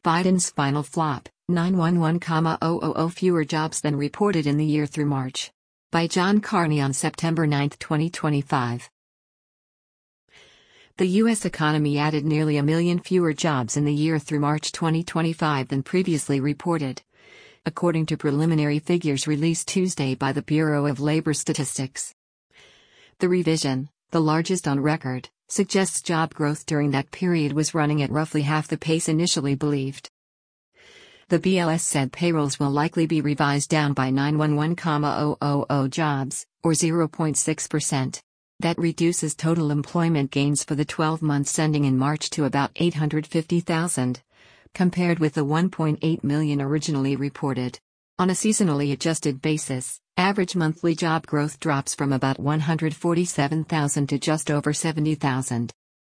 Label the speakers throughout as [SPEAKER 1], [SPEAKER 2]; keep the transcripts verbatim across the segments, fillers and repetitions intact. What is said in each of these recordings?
[SPEAKER 1] Biden's final flop, nine hundred eleven thousand fewer jobs than reported in the year through March. By John Carney on September ninth, twenty twenty-five. The U S economy added nearly a million fewer jobs in the year through March twenty twenty-five than previously reported, according to preliminary figures released Tuesday by the Bureau of Labor Statistics. The revision, the largest on record, suggests job growth during that period was running at roughly half the pace initially believed. The B L S said payrolls will likely be revised down by nine hundred eleven thousand jobs, or zero point six percent. That reduces total employment gains for the twelve months ending in March to about eight hundred fifty thousand, compared with the one point eight million originally reported. On a seasonally adjusted basis, average monthly job growth drops from about one hundred forty-seven thousand to just over seventy thousand.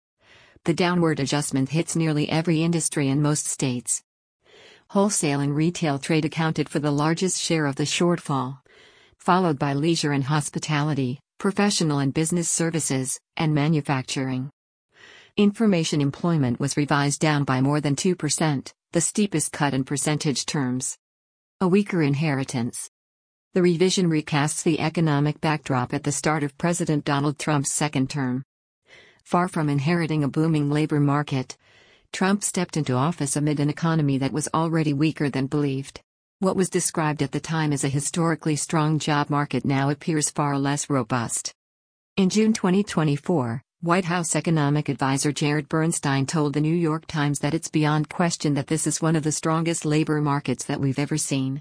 [SPEAKER 1] The downward adjustment hits nearly every industry in most states. Wholesale and retail trade accounted for the largest share of the shortfall, followed by leisure and hospitality, professional and business services, and manufacturing. Information employment was revised down by more than two percent, the steepest cut in percentage terms. A weaker inheritance. The revision recasts the economic backdrop at the start of President Donald Trump's second term. Far from inheriting a booming labor market, Trump stepped into office amid an economy that was already weaker than believed. What was described at the time as a historically strong job market now appears far less robust. In June twenty twenty-four, White House economic advisor Jared Bernstein told the New York Times that it's beyond question that this is one of the strongest labor markets that we've ever seen.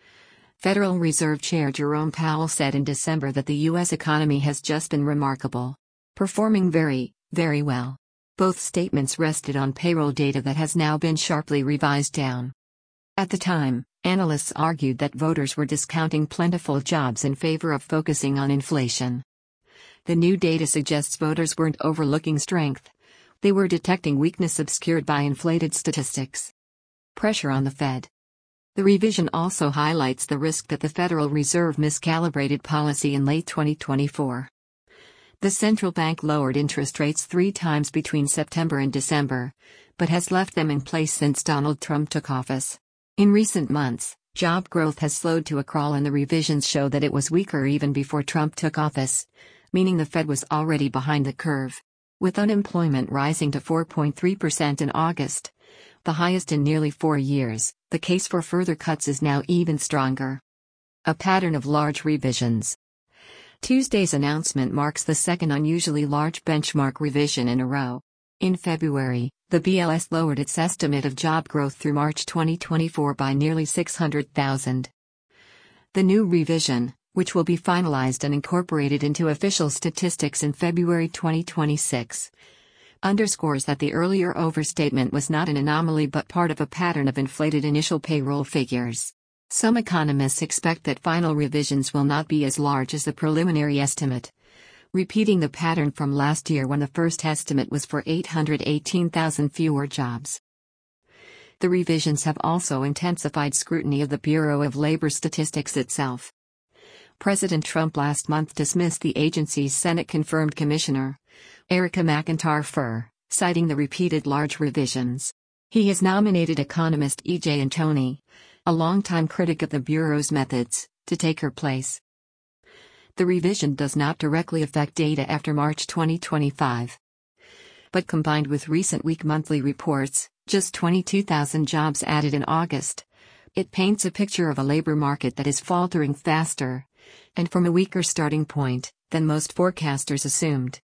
[SPEAKER 1] Federal Reserve Chair Jerome Powell said in December that the U S economy has just been remarkable, performing very, very well. Both statements rested on payroll data that has now been sharply revised down. At the time, analysts argued that voters were discounting plentiful jobs in favor of focusing on inflation. The new data suggests voters weren't overlooking strength. They were detecting weakness obscured by inflated statistics. Pressure on the Fed. The revision also highlights the risk that the Federal Reserve miscalibrated policy in late twenty twenty-four. The central bank lowered interest rates three times between September and December, but has left them in place since Donald Trump took office. In recent months, job growth has slowed to a crawl, and the revisions show that it was weaker even before Trump took office, meaning the Fed was already behind the curve. With unemployment rising to four point three percent in August, the highest in nearly four years, the case for further cuts is now even stronger. A pattern of large revisions. Tuesday's announcement marks the second unusually large benchmark revision in a row. In February, the B L S lowered its estimate of job growth through March twenty twenty-four by nearly six hundred thousand. The new revision, which will be finalized and incorporated into official statistics in February twenty twenty-six, underscores that the earlier overstatement was not an anomaly but part of a pattern of inflated initial payroll figures. Some economists expect that final revisions will not be as large as the preliminary estimate, repeating the pattern from last year when the first estimate was for eight hundred eighteen thousand fewer jobs. The revisions have also intensified scrutiny of the Bureau of Labor Statistics itself. President Trump last month dismissed the agency's Senate-confirmed commissioner, Erica McIntyre Furr, citing the repeated large revisions. He has nominated economist E J Antoni, a longtime critic of the Bureau's methods, to take her place. The revision does not directly affect data after March twenty twenty-five. But combined with recent weak monthly reports, just twenty-two thousand jobs added in August, it paints a picture of a labor market that is faltering faster, and from a weaker starting point, than most forecasters assumed.